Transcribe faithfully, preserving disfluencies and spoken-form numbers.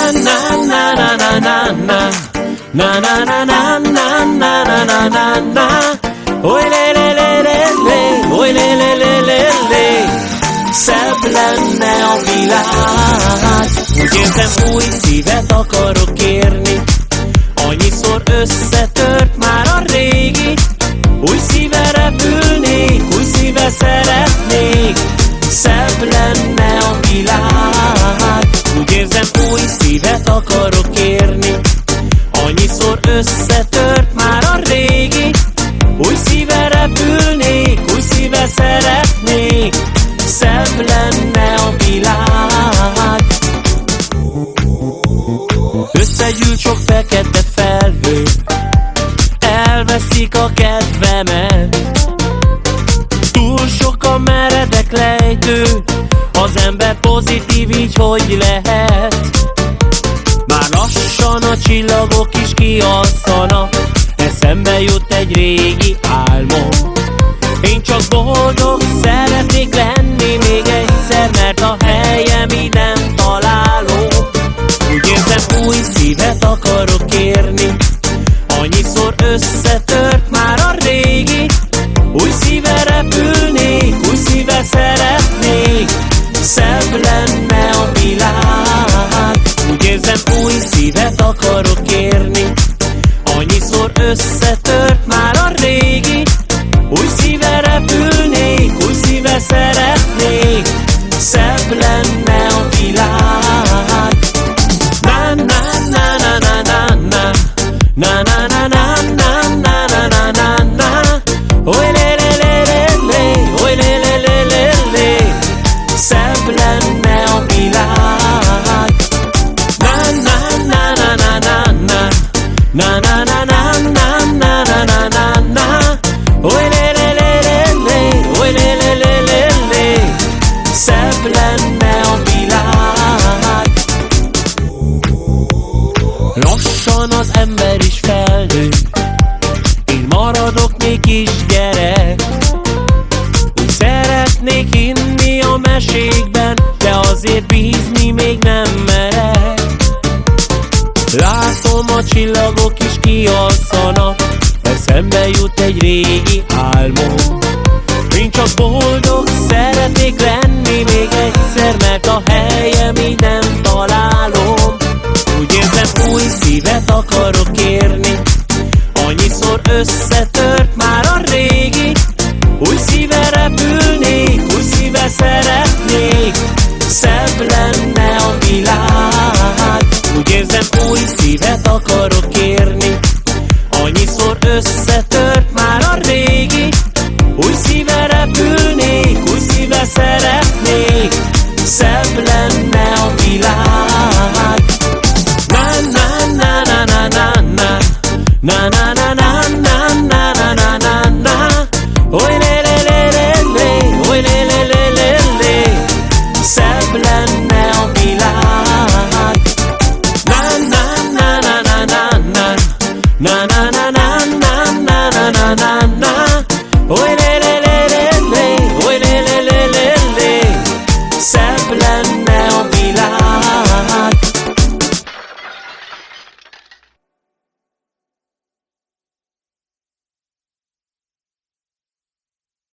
Na na na na na na na na na na. Oly le le le le le, oly le le le le le. Szebb lenne a világ. Úgy érzem, új szívet akarok kérni. Annyiszor összetört már a régi. Új szívvel repülnék, új szívvel szeretnék. Szebb lenne a világ. Úgy érzem, új szívet akarok kérni. Annyiszor összetört már a régi. Új szívvel repülnék, új szívvel szeretnék. Szebb lenne a világ. Összegyűlt sok fekete felhő, elveszik a kedvemet. Túl sok a meredek lejtő, az ember pozitív így hogy lehet. Már lassan a csillagok is kialszanak, eszembe jut egy régi álmom. Én csak boldog szeretnék lenni még egyszer, mert a helyem így nem találom. Úgy érzem, új szívet akarok kérni. Annyiszor összetört már a régi. Új szívvel repülnék, új szívvel szeretnék. Szebb lenne a világ. Úgy érzem, új szívet akarok kérni. Annyiszor összetört már a régi. Új szívvel repülnék, új szívvel szeretnék. Szebb lenne a világ. Na na na na na na na. Na na na na na na na na na na. Oly le le le le le, oly le le le le le. Szebb lenne a világ. Na na na na na na na. Na na na na na na na na na na. Oly le le le le le, oly le le le le le. Szebb lenne a világ. Lassan az ember is felnő, én maradok még kisgyerek. Úgy szeretnék hinni a mesékben, de azért bízni még nem merek. Látom, a csillagok is kialszanak, eszembe jut egy régi álmom. Én csak boldog szeretnék lenni még egyszer, mert a helyem így nem találom. Úgy érzem, új szívet akarok kérni. Annyiszor összetört már a régi. Új szívvel repülnék, új szívvel szeretnék. Szebb lenne a világ. Úgy érzem, új szívet akarok kérni. Annyiszor összetört már a régi. Új szívvel repülnék, új szívvel szeretnék. Szebb lenne a világ. Na na na na na na na. Na na